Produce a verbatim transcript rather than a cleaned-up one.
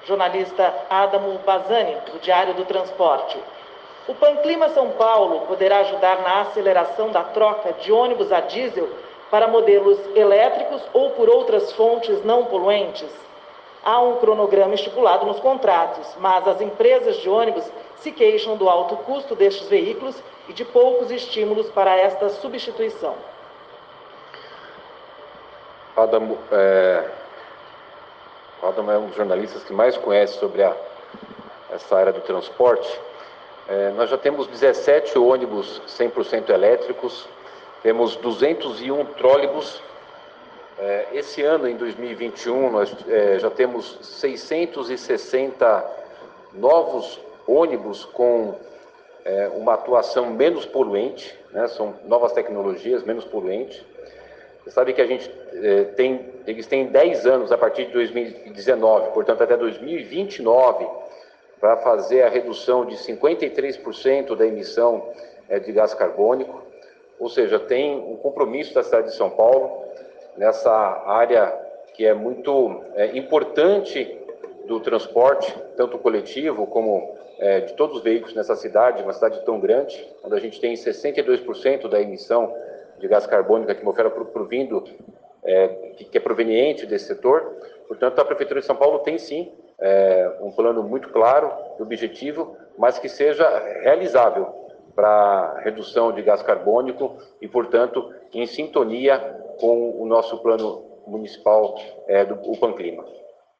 Jornalista Adamo Bazzani, do Diário do Transporte. O Panclima São Paulo poderá ajudar na aceleração da troca de ônibus a diesel para modelos elétricos ou por outras fontes não poluentes? Há um cronograma estipulado nos contratos, mas as empresas de ônibus se queixam do alto custo destes veículos e de poucos estímulos para esta substituição. Adamo é, Adamo é um dos jornalistas que mais conhece sobre a, essa área do transporte. É, nós já temos dezessete ônibus cem por cento elétricos, temos duzentos e um trólebus. É, esse ano, em dois mil e vinte e um, nós é, já temos seiscentos e sessenta novos ônibus com é, uma atuação menos poluente, né? São novas tecnologias, menos poluentes. Você sabe que a gente é, tem, eles têm dez anos a partir de dois mil e dezenove, portanto até dois mil e vinte e nove, para fazer a redução de cinquenta e três por cento da emissão é, de gás carbônico, ou seja, tem um compromisso da cidade de São Paulo nessa área que é muito é, importante do transporte, tanto coletivo como é, de todos os veículos nessa cidade, uma cidade tão grande, onde a gente tem sessenta e dois por cento da emissão de gás carbônico da atmosfera provindo, é, que, que é proveniente desse setor. Portanto, a Prefeitura de São Paulo tem sim é, um plano muito claro e objetivo, mas que seja realizável para redução de gás carbônico e, portanto, em sintonia com o nosso plano municipal é, do o Panclima.